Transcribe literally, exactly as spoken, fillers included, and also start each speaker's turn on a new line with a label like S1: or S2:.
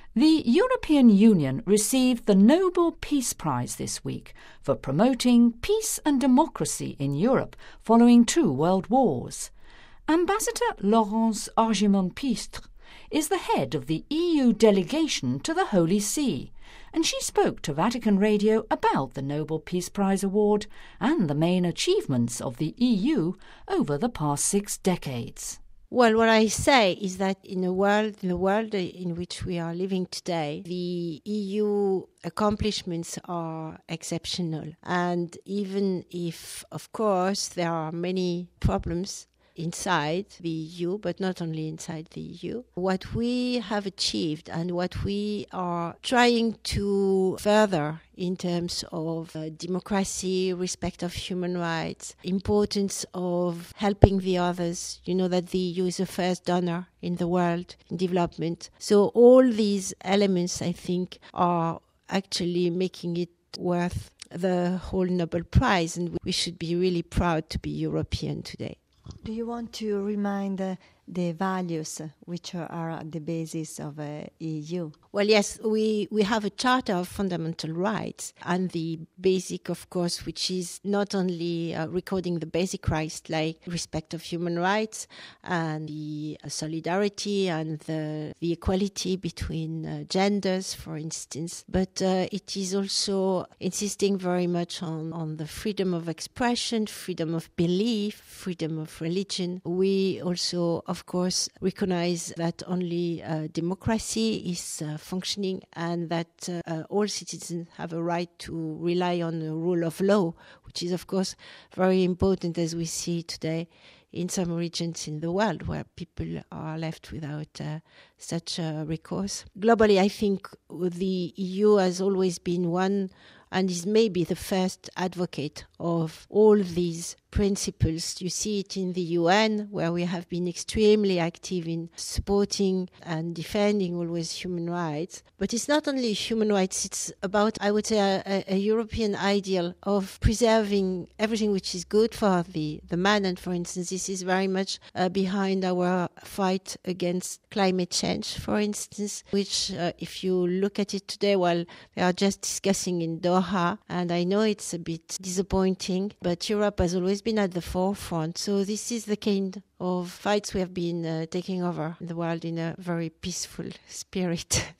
S1: The European Union received the Nobel Peace Prize this week for promoting peace and democracy in Europe following two world wars. Ambassador Laurence Argimon-Pistre is the head of the E U delegation to the Holy See, and she spoke to Vatican Radio about the Nobel Peace Prize award and the main achievements of the E U over the past six decades.
S2: Well, what I say is that in a world, in the world in which we are living today, the E U accomplishments are exceptional. And even if, of course, there are many problems inside the E U, but not only inside the E U, what we have achieved and what we are trying to further in terms of uh, democracy, respect of human rights, importance of helping the others. You know that the E U is the first donor in the world in development. So all these elements, I think, are actually making it worth the whole Nobel Prize, and we should be really proud to be European today.
S3: Do you want to remind uh, the values which are at the basis of uh, E U?
S2: Well, yes, we, we have a Charter of Fundamental Rights, and the basic, of course, which is not only uh, recording the basic rights like respect of human rights and the uh, solidarity and the, the equality between uh, genders, for instance, but uh, it is also insisting very much on, on the freedom of expression, freedom of belief, freedom of religion. We also, of course, recognize that only uh, democracy is uh, functioning and that uh, uh, all citizens have a right to rely on the rule of law, which is, of course, very important as we see today in some regions in the world where people are left without uh, such a recourse. Globally, I think the E U has always been one and is maybe the first advocate of all these principles. You see it in the U N, where we have been extremely active in supporting and defending always human rights. But it's not only human rights, it's about, I would say, a, a European ideal of preserving everything which is good for the, the man. And for instance, this is very much uh, behind our fight against climate change, for instance, which uh, if you look at it today, well, they are just discussing in Doha, and I know it's a bit disappointing, but Europe has always been at the forefront. So this is the kind of fights we have been uh, taking over in the world in a very peaceful spirit.